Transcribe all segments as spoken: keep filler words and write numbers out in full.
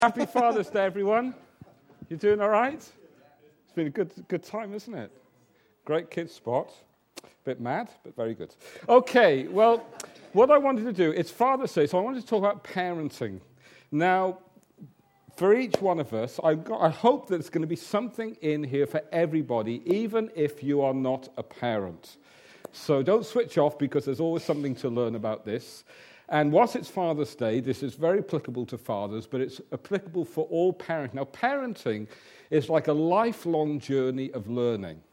Happy Father's Day, everyone. You doing all right? It's been a good good time, isn't it? Great kids spot. Bit mad, but very good. Okay, well, what I wanted to do, it's Father's Day, so I wanted to talk about parenting. Now, for each one of us, I've got, I hope that there's going to be something in here for everybody, even if you are not a parent. So don't switch off, because there's always something to learn about this. And whilst it's Father's Day, this is very applicable to fathers, but it's applicable for all parents. Now, parenting is like a lifelong journey of learning.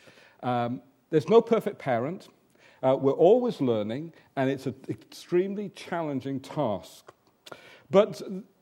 Um, there's no perfect parent. Uh, we're always learning, and it's an extremely challenging task. But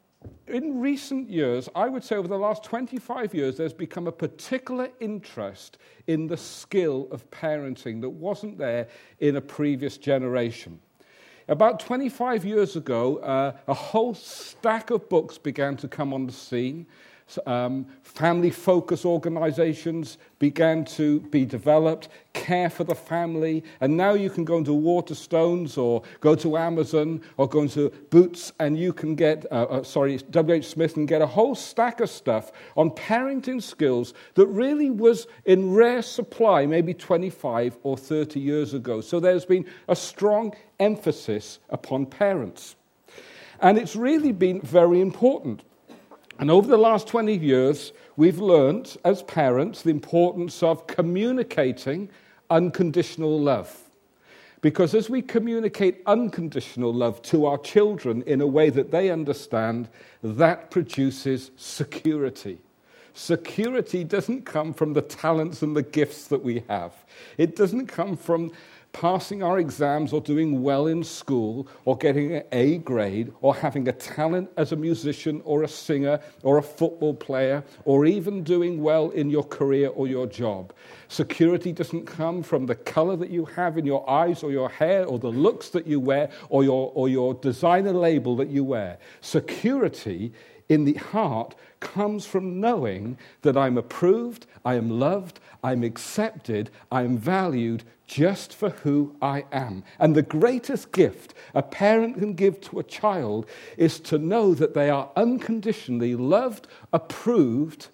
in recent years, I would say over the last twenty-five years, there's become a particular interest in the skill of parenting that wasn't there in a previous generation. About twenty-five years ago, uh, a whole stack of books began to come on the scene. Um, family focus organizations began to be developed, care for the family, and now you can go into Waterstones or go to Amazon or go into Boots, and you can get, uh, uh, sorry, W H Smith, and get a whole stack of stuff on parenting skills that really was in rare supply maybe twenty-five or thirty years ago. So there's been a strong emphasis upon parents. And it's really been very important. And over the last twenty years, we've learned as parents the importance of communicating unconditional love. Because as we communicate unconditional love to our children in a way that they understand, that produces security. Security doesn't come from the talents and the gifts that we have. It doesn't come from passing our exams or doing well in school or getting an A grade or having a talent as a musician or a singer or a football player or even doing well in your career or your job. Security doesn't come from the color that you have in your eyes or your hair or the looks that you wear or your, or your designer label that you wear. Security in the heart comes from knowing that I'm approved, I am loved, I'm accepted, I'm valued just for who I am. And the greatest gift a parent can give to a child is to know that they are unconditionally loved, approved,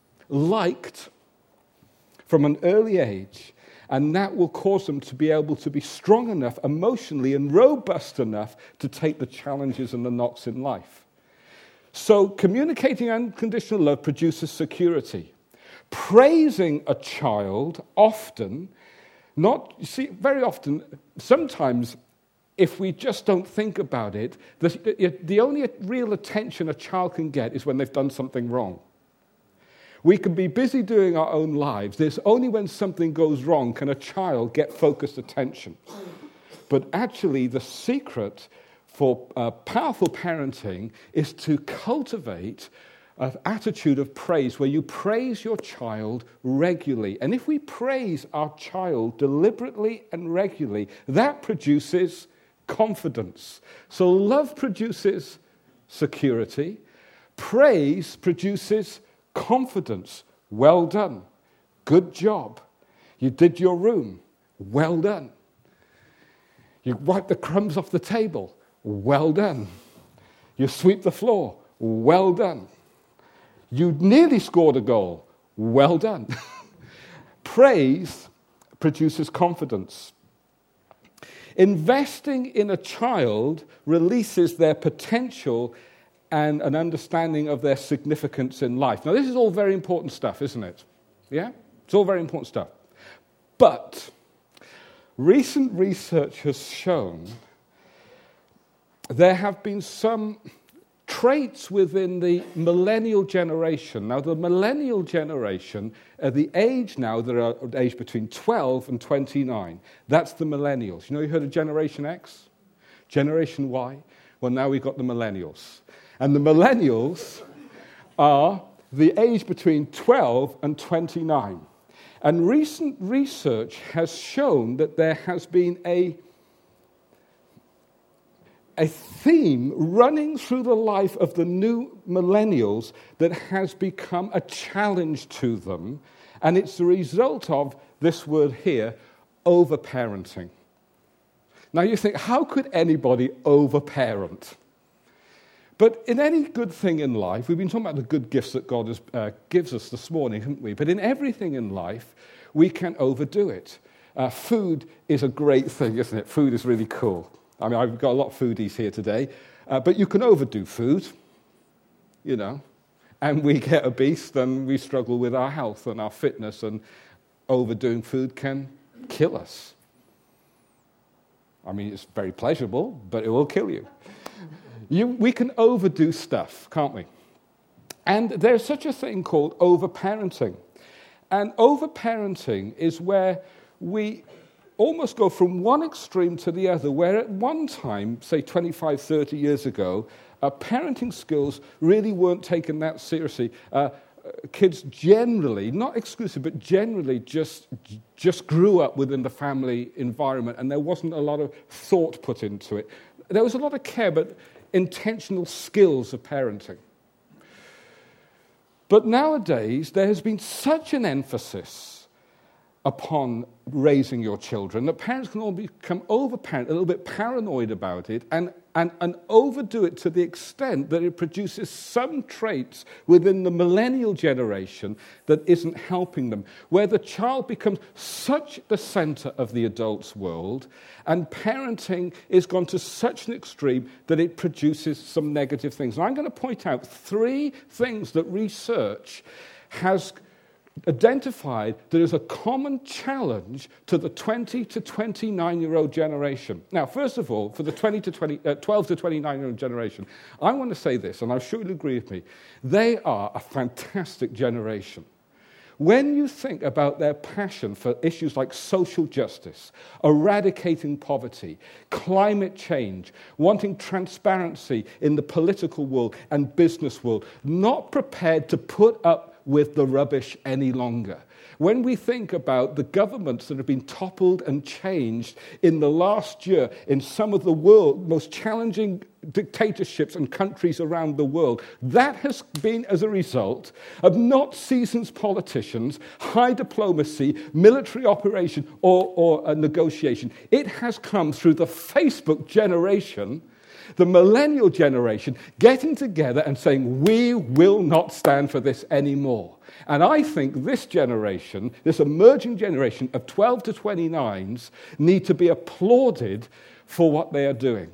liked from an early age. And that will cause them to be able to be strong enough emotionally and robust enough to take the challenges and the knocks in life. So communicating unconditional love produces security. Praising a child often, not, you see, very often, sometimes if we just don't think about it, the, the only real attention a child can get is when they've done something wrong. We can be busy doing our own lives. It's only when something goes wrong can a child get focused attention. But actually, the secret for uh, powerful parenting is to cultivate an attitude of praise where you praise your child regularly. And if we praise our child deliberately and regularly, that produces confidence. So love produces security. Praise produces confidence. Well done. Good job. You did your room. Well done. You wiped the crumbs off the table. Well done. You sweep the floor. Well done. You nearly scored a goal. Well done. Praise produces confidence. Investing in a child releases their potential and an understanding of their significance in life. Now, this is all very important stuff, isn't it? Yeah? It's all very important stuff. But recent research has shown there have been some traits within the millennial generation. Now, the millennial generation are the age now, that are aged between twelve and twenty-nine. That's the millennials. You know, you heard of Generation X? Generation Y? Well, now we've got the millennials. And the millennials are the age between twelve and twenty-nine. And recent research has shown that there has been a a theme running through the life of the new millennials that has become a challenge to them, and it's the result of this word here, overparenting. Now you think, how could anybody overparent? But in any good thing in life, we've been talking about the good gifts that God has, uh, gives us this morning, haven't we? But in everything in life, we can overdo it. Uh, food is a great thing, isn't it? Food is really cool. I mean, I've got a lot of foodies here today, uh, but you can overdo food, you know, and we get obese, and we struggle with our health and our fitness, and overdoing food can kill us. I mean, it's very pleasurable, but it will kill you. you. We can overdo stuff, can't we? And there's such a thing called overparenting. And overparenting is where we almost go from one extreme to the other, where at one time, say twenty-five, thirty years ago, uh, parenting skills really weren't taken that seriously. Uh, kids generally, not exclusive, but generally just, just grew up within the family environment, and there wasn't a lot of thought put into it. There was a lot of care, but intentional skills of parenting. But nowadays, there has been such an emphasis upon raising your children that parents can all become over-parent, a little bit paranoid about it, and, and, and overdo it to the extent that it produces some traits within the millennial generation that isn't helping them, where the child becomes such the center of the adult's world, and parenting is gone to such an extreme that it produces some negative things. And I'm going to point out three things that research has identified that is a common challenge to the twenty to twenty-nine-year-old generation. Now, first of all, for the twenty to twenty, uh, twelve to twenty-nine-year-old generation, I want to say this, and I'm sure you'll agree with me. They are a fantastic generation. When you think about their passion for issues like social justice, eradicating poverty, climate change, wanting transparency in the political world and business world, not prepared to put up with the rubbish any longer. When we think about the governments that have been toppled and changed in the last year in some of the world most challenging dictatorships and countries around the world, that has been as a result of not seasoned politicians, high diplomacy, military operation, or, or a negotiation. It has come through the Facebook generation, the millennial generation, getting together and saying, we will not stand for this anymore. And I think this generation, this emerging generation of twelve to twenty-nines, need to be applauded for what they are doing.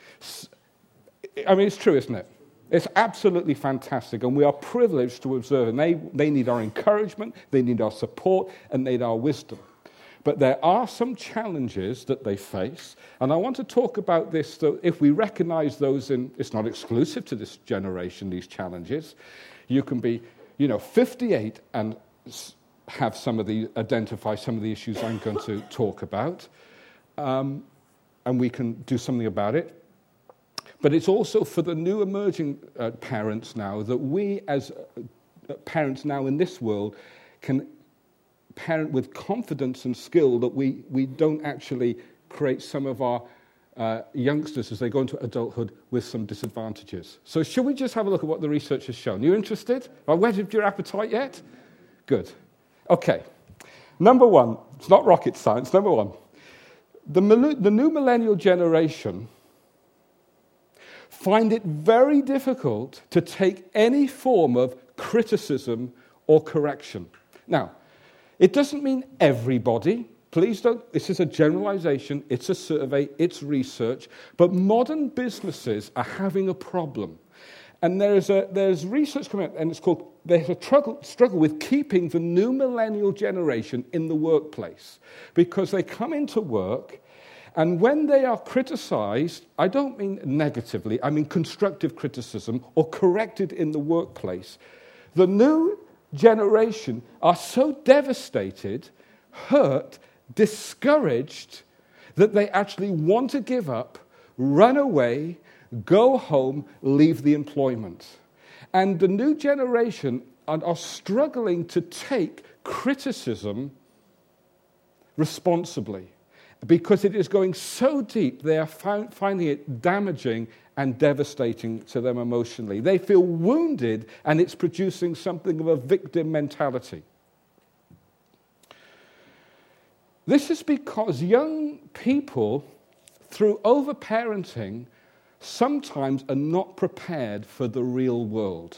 I mean, it's true, isn't it? It's absolutely fantastic, and we are privileged to observe, and they, they need our encouragement, they need our support, and they need our wisdom. But there are some challenges that they face, and I want to talk about this, so if we recognize those in, it's not exclusive to this generation, these challenges. You can be, you know, fifty-eight and have some of the, identify some of the issues I'm going to talk about, um, and we can do something about it. But it's also for the new emerging uh, parents now that we as uh, parents now in this world can parent with confidence and skill, that we, we don't actually create some of our uh, youngsters as they go into adulthood with some disadvantages. So should we just have a look at what the research has shown? You interested? Have I whetted your appetite yet? Good. Okay. Number one, it's not rocket science. Number one, the, the new millennial generation find it very difficult to take any form of criticism or correction. Now, it doesn't mean everybody. Please don't, this is a generalization, it's a survey, it's research, but modern businesses are having a problem. And there's a there's research coming out, and it's called, there's a struggle, struggle with keeping the new millennial generation in the workplace, because they come into work, and when they are criticized, I don't mean negatively, I mean constructive criticism, or corrected in the workplace, the new generation are so devastated, hurt, discouraged, that they actually want to give up, run away, go home, leave the employment. And the new generation are, are struggling to take criticism responsibly, because it is going so deep, they are found, finding it damaging and devastating to them emotionally. They feel wounded, and it's producing something of a victim mentality. This is because young people, through overparenting, sometimes are not prepared for the real world.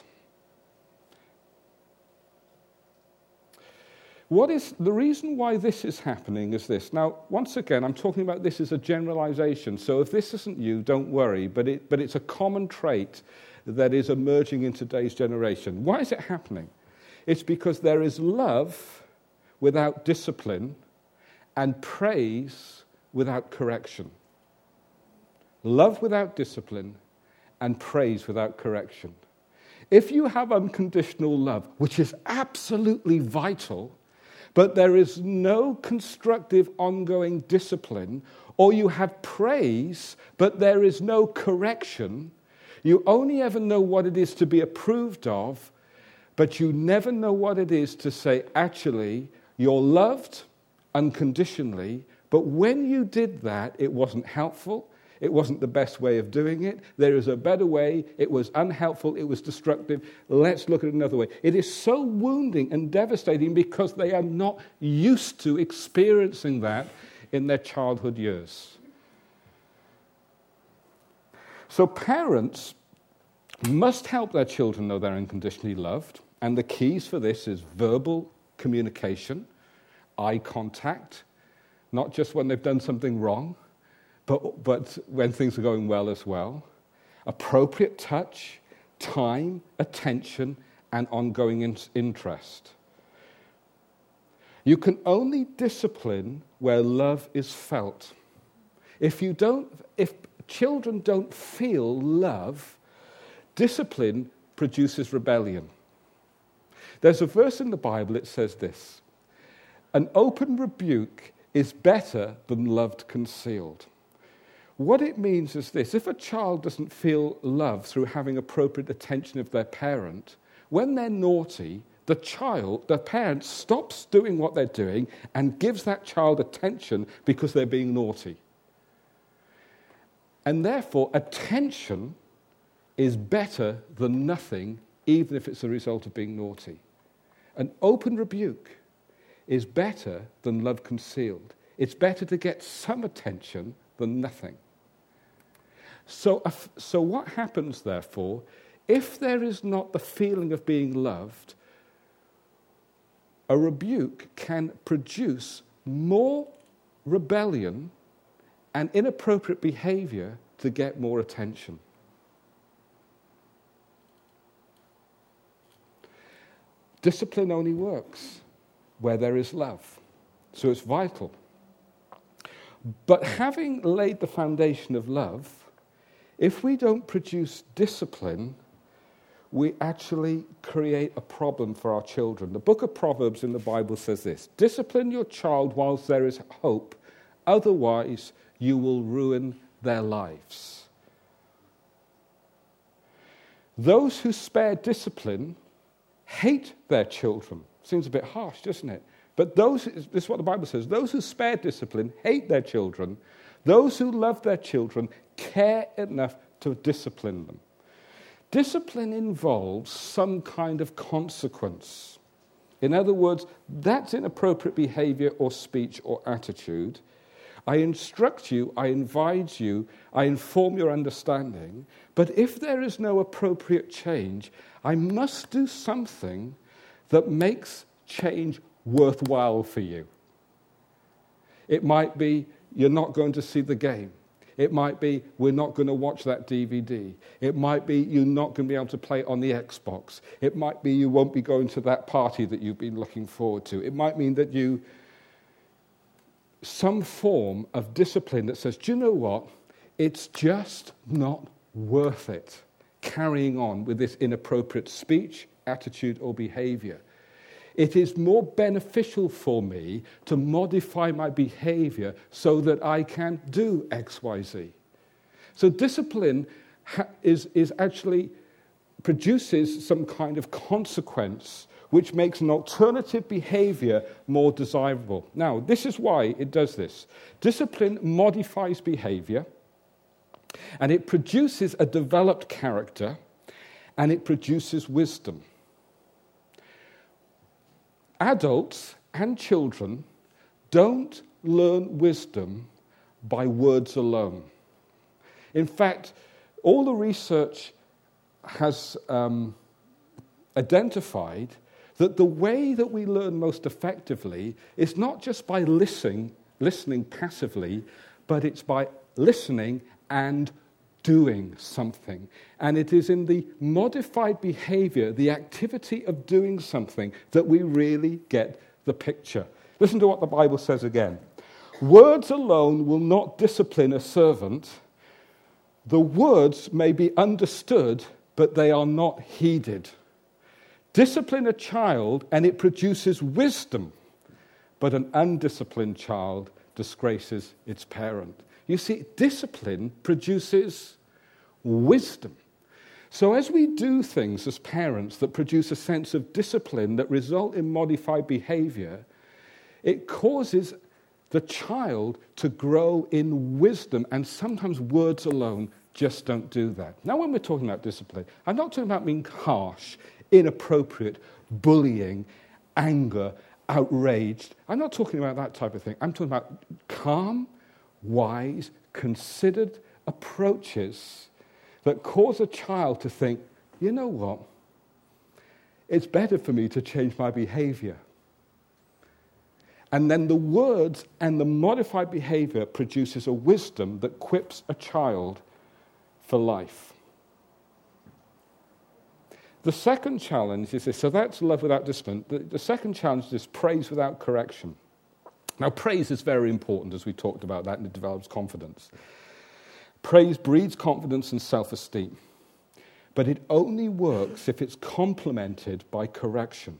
What is the reason why this is happening is this. Now, once again, I'm talking about this as a generalization, so if this isn't you, don't worry, but it, but it's a common trait that is emerging in today's generation. Why is it happening? It's because there is love without discipline and praise without correction. Love without discipline and praise without correction. If you have unconditional love, which is absolutely vital, but there is no constructive ongoing discipline, or you have praise, but there is no correction, you only ever know what it is to be approved of, but you never know what it is to say, actually, you're loved unconditionally, but when you did that, it wasn't helpful, it wasn't the best way of doing it, there is a better way, it was unhelpful, it was destructive, let's look at another way. It is so wounding and devastating because they are not used to experiencing that in their childhood years. So parents must help their children know they're unconditionally loved, and the keys for this is verbal communication, eye contact, not just when they've done something wrong, But, but when things are going well as well, appropriate touch, time, attention, and ongoing in- interest. You can only discipline where love is felt. If you don't, if children don't feel love, discipline produces rebellion. There's a verse in the Bible that says this: an open rebuke is better than love concealed. What it means is this: if a child doesn't feel love through having appropriate attention of their parent, when they're naughty, the child, the parent stops doing what they're doing and gives that child attention because they're being naughty. And therefore, attention is better than nothing, even if it's a result of being naughty. An open rebuke is better than love concealed. It's better to get some attention than nothing. So, so what happens, therefore, if there is not the feeling of being loved, a rebuke can produce more rebellion and inappropriate behavior to get more attention. Discipline only works where there is love, so it's vital. But having laid the foundation of love, if we don't produce discipline, we actually create a problem for our children. The book of Proverbs in the Bible says this: discipline your child whilst there is hope, otherwise you will ruin their lives. Those who spare discipline hate their children. Seems a bit harsh, doesn't it? But those, this is what the Bible says, those who spare discipline hate their children. Those who love their children care enough to discipline them. Discipline involves some kind of consequence. In other words, that's inappropriate behavior or speech or attitude. I instruct you, I advise you, I inform your understanding, but if there is no appropriate change, I must do something that makes change worthwhile for you. It might be you're not going to see the game. It might be we're not going to watch that D V D. It might be you're not going to be able to play it on the Xbox. It might be you won't be going to that party that you've been looking forward to. It might mean that you, some form of discipline that says, do you know what? It's just not worth it carrying on with this inappropriate speech, attitude, or behavior. It is more beneficial for me to modify my behavior so that I can do X, Y, Z. So discipline ha- is, is actually produces some kind of consequence which makes an alternative behavior more desirable. Now, this is why it does this. Discipline modifies behavior, and it produces a developed character, and it produces wisdom. Adults and children don't learn wisdom by words alone. In fact, all the research has um, identified that the way that we learn most effectively is not just by listening, listening passively, but it's by listening and doing something. And it is in the modified behavior, the activity of doing something, that we really get the picture. Listen to what the Bible says again. Words alone will not discipline a servant. The words may be understood, but they are not heeded. Discipline a child, and it produces wisdom, but an undisciplined child disgraces its parent. You see, discipline produces wisdom. So as we do things as parents that produce a sense of discipline that result in modified behavior, it causes the child to grow in wisdom, and sometimes words alone just don't do that. Now, when we're talking about discipline, I'm not talking about being harsh, inappropriate, bullying, anger, outraged. I'm not talking about that type of thing. I'm talking about calm, wise, considered approaches that cause a child to think, you know what, it's better for me to change my behavior. And then the words and the modified behavior produces a wisdom that equips a child for life. The second challenge is this. So that's love without discipline. The, the second challenge is praise without correction. Now, praise is very important, as we talked about that, and it develops confidence. Praise breeds confidence and self-esteem. But it only works if it's complemented by correction.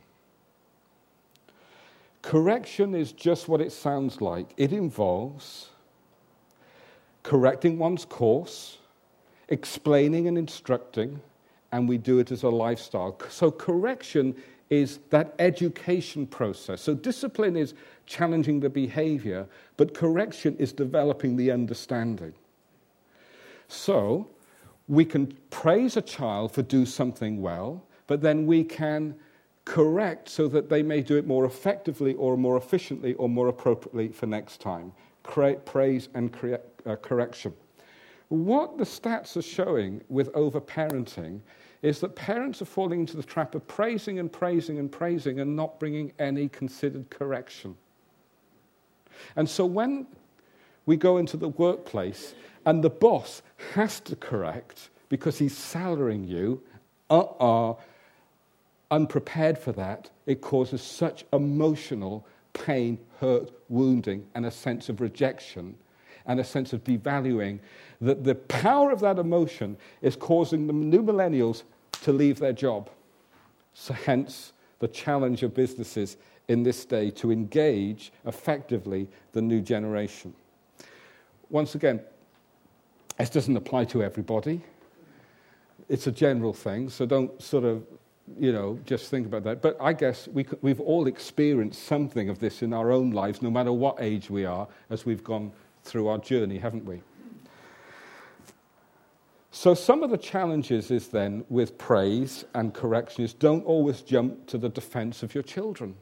Correction is just what it sounds like. It involves correcting one's course, explaining and instructing, and we do it as a lifestyle. So correction is that education process. So discipline is challenging the behavior, but correction is developing the understanding. So we can praise a child for doing something well, but then we can correct so that they may do it more effectively or more efficiently or more appropriately for next time. Praise and uh, correction. What the stats are showing with overparenting is that parents are falling into the trap of praising and praising and praising and not bringing any considered correction. And so when we go into the workplace and the boss has to correct because he's salarying you, uh-uh, unprepared for that, it causes such emotional pain, hurt, wounding, and a sense of rejection and a sense of devaluing that the power of that emotion is causing the new millennials to leave their job. So hence the challenge of businesses in this day to engage effectively the new generation. Once again, this doesn't apply to everybody. It's a general thing, so don't sort of, you know, just think about that. But I guess we could, we've all experienced something of this in our own lives, no matter what age we are, as we've gone through our journey, haven't we? So some of the challenges is then with praise and correction is don't always jump to the defense of your children.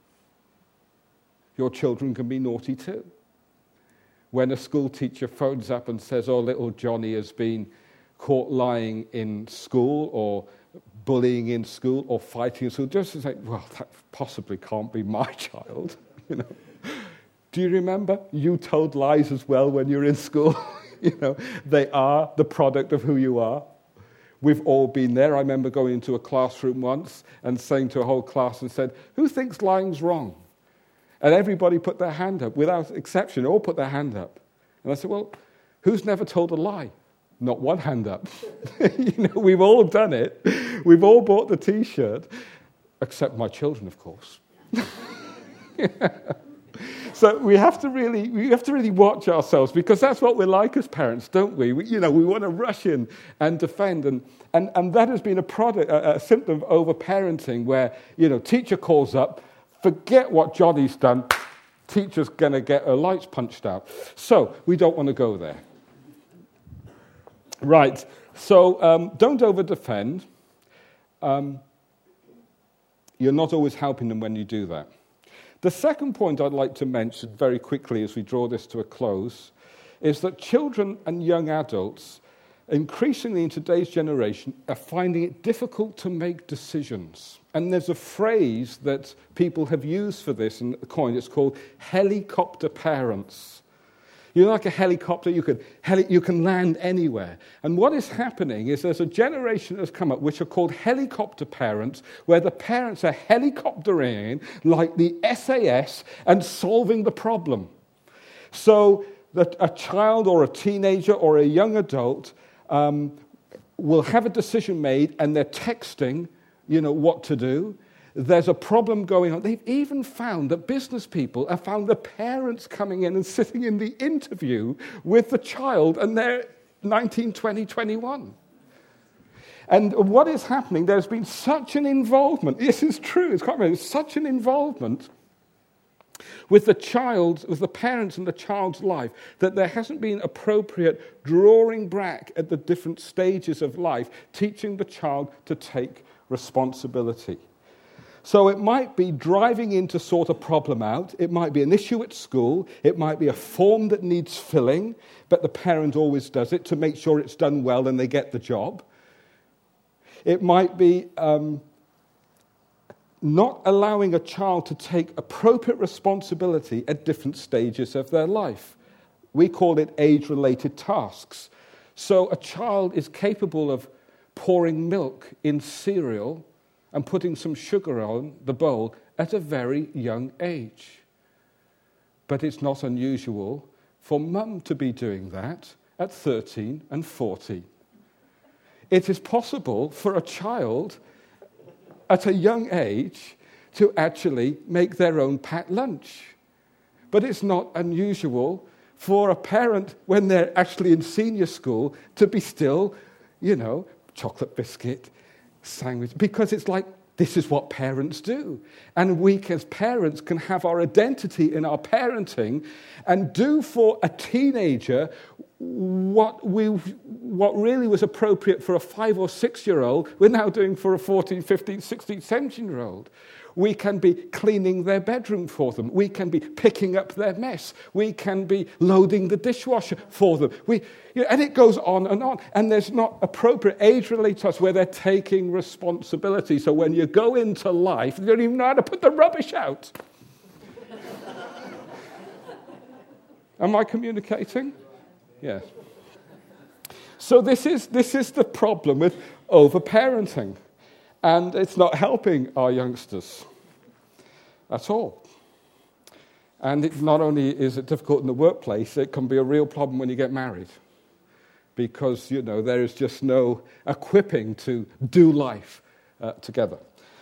Your children can be naughty too. When a school teacher phones up and says, oh, little Johnny has been caught lying in school or bullying in school or fighting in school, just to say, well, that possibly can't be my child. You know, do you remember you told lies as well when you were in school? You know, they are the product of who you are. We've all been there. I remember going into a classroom once and saying to a whole class and said, who thinks lying's wrong? And everybody put their hand up, without exception, all put their hand up. And I said, well, who's never told a lie? Not one hand up. You know, we've all done it. We've all bought the T-shirt, except my children, of course. Yeah. So we have to really, we have to really watch ourselves because that's what we're like as parents, don't we? we you know, we want to rush in and defend, and and and that has been a product, a, a symptom of overparenting, where you know, teacher calls up, forget what Johnny's done, teacher's going to get her lights punched out. So we don't want to go there. Right. So um, don't over-defend. Um, you're not always helping them when you do that. The second point I'd like to mention very quickly as we draw this to a close is that children and young adults increasingly in today's generation, are finding it difficult to make decisions. And there's a phrase that people have used for this and coined. It's called helicopter parents. You're like a helicopter, you can, heli- you can land anywhere. And what is happening is there's a generation that has come up which are called helicopter parents, where the parents are helicoptering in like the S A S and solving the problem. So that a child or a teenager or a young adult um, will have a decision made and they're texting, you know, what to do. There's a problem going on. They've even found that business people have found the parents coming in and sitting in the interview with the child, and they're nineteen, twenty, twenty-one. And what is happening, there's been such an involvement. This is true, it's quite amazing. Such an involvement with the child, with the parents and the child's life, that there hasn't been appropriate drawing back at the different stages of life, teaching the child to take responsibility. So it might be driving in to sort a problem out. It might be an issue at school. It might be a form that needs filling, but the parent always does it to make sure it's done well and they get the job. It might be um, not allowing a child to take appropriate responsibility at different stages of their life. We call it age-related tasks. So a child is capable of pouring milk in cereal and putting some sugar on the bowl at a very young age. But it's not unusual for mum to be doing that at thirteen and fourteen. It is possible for a child at a young age to actually make their own packed lunch. But it's not unusual for a parent, when they're actually in senior school, to be still, you know, chocolate biscuit, sandwich, because it's like, this is what parents do. And we as parents can have our identity in our parenting and do for a teenager what we what really was appropriate for a five or six year old, we're now doing for a fourteen, fifteen, sixteen, seventeen year old. We can be cleaning their bedroom for them. We can be picking up their mess. We can be loading the dishwasher for them. We, you know, and it goes on and on. And there's not appropriate age-related tasks where they're taking responsibility. So when you go into life, you don't even know how to put the rubbish out. Am I communicating? Yes. So this is this is the problem with overparenting. And it's not helping our youngsters at all. And it not only is it difficult in the workplace, it can be a real problem when you get married. Because, you know, there is just no equipping to do life uh, together.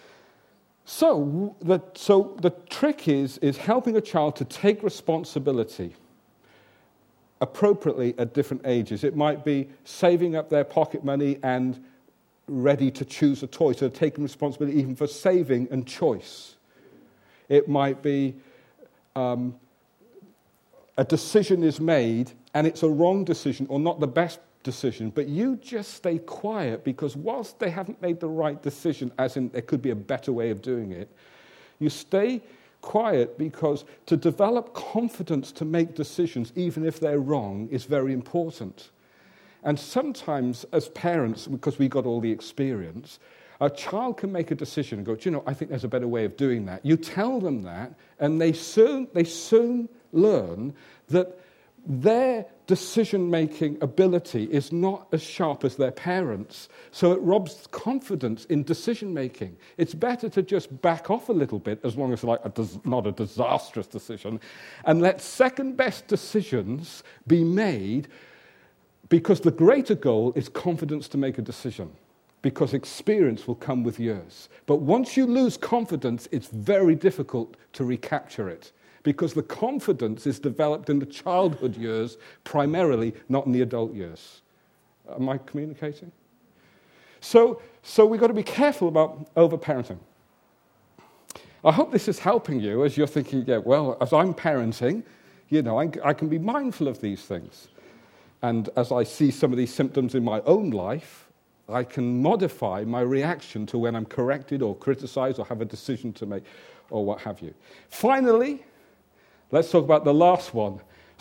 So the, so the trick is, is helping a child to take responsibility appropriately at different ages. It might be saving up their pocket money and ready to choose a toy, so taking responsibility even for saving and choice. It might be um, a decision is made and it's a wrong decision or not the best decision, but you just stay quiet because whilst they haven't made the right decision, as in there could be a better way of doing it, you stay quiet because to develop confidence to make decisions, even if they're wrong, is very important. And sometimes, as parents, because we got all the experience, a child can make a decision and go, do you know, I think there's a better way of doing that. You tell them that, and they soon, they soon learn that their decision-making ability is not as sharp as their parents. So it robs confidence in decision-making. It's better to just back off a little bit, as long as it's like a dis- not a disastrous decision, and let second-best decisions be made. Because the greater goal is confidence to make a decision, because experience will come with years. But once you lose confidence, it's very difficult to recapture it, because the confidence is developed in the childhood years primarily, not in the adult years. Am I communicating? So, so we've got to be careful about overparenting. I hope this is helping you as you're thinking, yeah, well, as I'm parenting, you know, I, I can be mindful of these things. And as I see some of these symptoms in my own life, I can modify my reaction to when I'm corrected or criticized or have a decision to make or what have you. Finally, let's talk about the last one,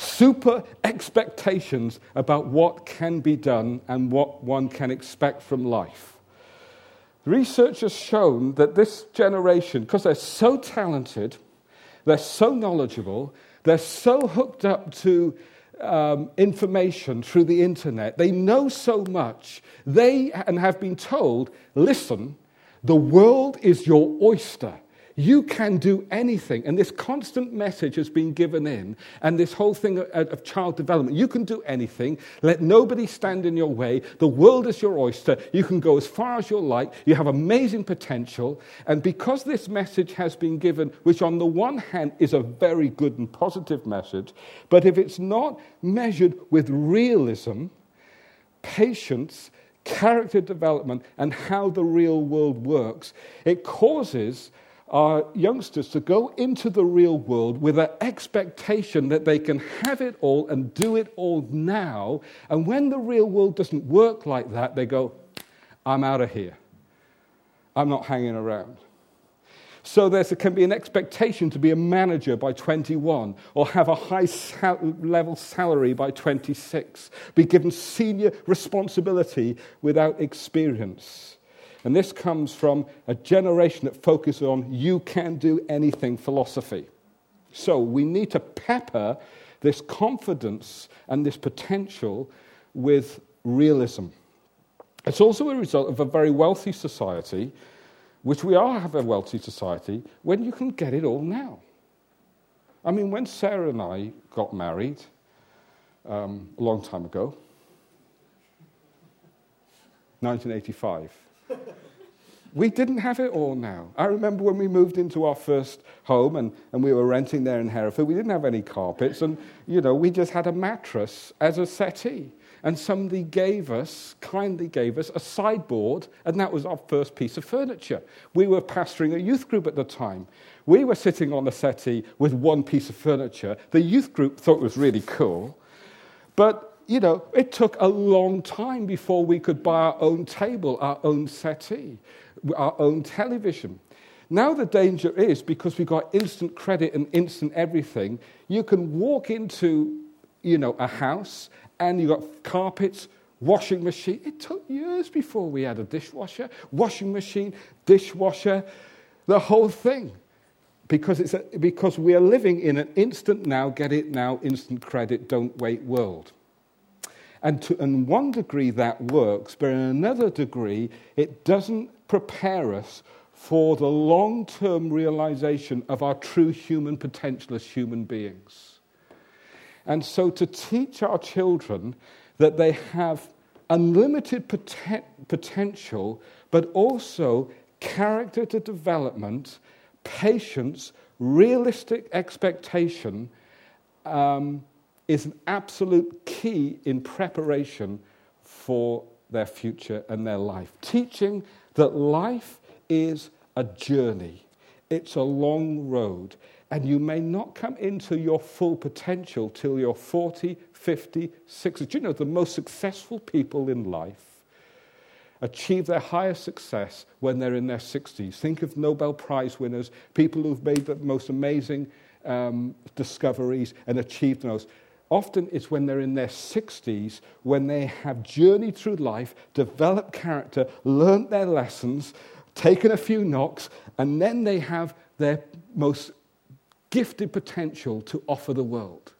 super expectations about what can be done and what one can expect from life. Research has shown that this generation, because they're so talented, they're so knowledgeable, they're so hooked up to um, information through the internet, they know so much, they and have been told, listen, the world is your oyster. You can do anything. And this constant message has been given in, and this whole thing of, of child development. You can do anything. Let nobody stand in your way. The world is your oyster. You can go as far as you like. You have amazing potential. And because this message has been given, which on the one hand is a very good and positive message, but if it's not measured with realism, patience, character development, and how the real world works, it causes our youngsters to go into the real world with an expectation that they can have it all and do it all now. And when the real world doesn't work like that, they go, I'm out of here. I'm not hanging around. So there can be an expectation to be a manager by twenty-one, or have a high sal- level salary by twenty-six, be given senior responsibility without experience. And this comes from a generation that focuses on you can do anything philosophy. So we need to pepper this confidence and this potential with realism. It's also a result of a very wealthy society, which we are have a wealthy society, when you can get it all now. I mean, when Sarah and I got married um, a long time ago, nineteen eighty-five, we didn't have it all now. I remember when we moved into our first home and, and we were renting there in Hereford, we didn't have any carpets, and, you know, we just had a mattress as a settee. And somebody gave us, kindly gave us, a sideboard, and that was our first piece of furniture. We were pastoring a youth group at the time. We were sitting on a settee with one piece of furniture. The youth group thought it was really cool, but you know, it took a long time before we could buy our own table, our own settee, our own television. Now the danger is, because we've got instant credit and instant everything, you can walk into, you know, a house and you've got carpets, washing machine. It took years before we had a dishwasher, washing machine, dishwasher, the whole thing. Because, it's a, because we are living in an instant now, get it now, instant credit, don't wait world. And to in one degree that works, but in another degree it doesn't prepare us for the long-term realization of our true human potential as human beings. And so to teach our children that they have unlimited poten- potential, but also character to development, patience, realistic expectation, um, is an absolute key in preparation for their future and their life. Teaching that life is a journey. It's a long road. And you may not come into your full potential till you're forty, fifty, sixty. Do you know the most successful people in life achieve their highest success when they're in their sixties? Think of Nobel Prize winners, people who've made the most amazing um, discoveries and achieved the most. Often it's when they're in their sixties, when they have journeyed through life, developed character, learnt their lessons, taken a few knocks, and then they have their most gifted potential to offer the world.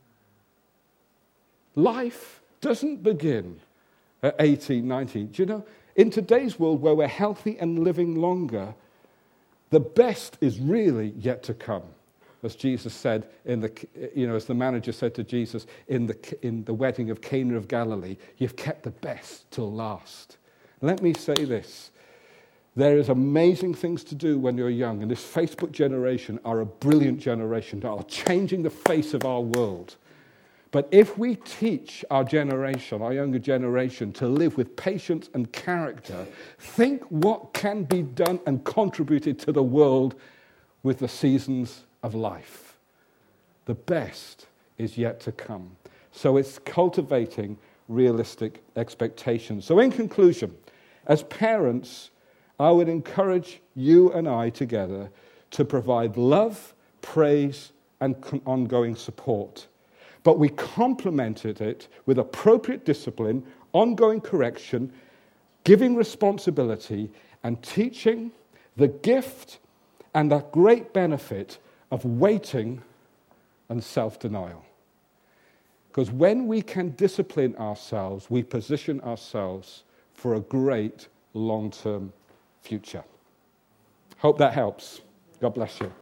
Life doesn't begin at eighteen, nineteen. Do you know, in today's world where we're healthy and living longer, the best is really yet to come. As Jesus said, in the, you know, as the manager said to Jesus in the, in the wedding of Cana of Galilee, you've kept the best till last. Let me say this. There is amazing things to do when you're young, and this Facebook generation are a brilliant generation that are changing the face of our world. But if we teach our generation, our younger generation, to live with patience and character, think what can be done and contributed to the world with the seasons of life. The best is yet to come. So it's cultivating realistic expectations. So in conclusion, as parents, I would encourage you and I together to provide love, praise, and ongoing support. but we complemented it with appropriate discipline, ongoing correction, giving responsibility, and teaching the gift and the great benefit of waiting and self-denial. Because when we can discipline ourselves, we position ourselves for a great long-term future. Hope that helps. God bless you.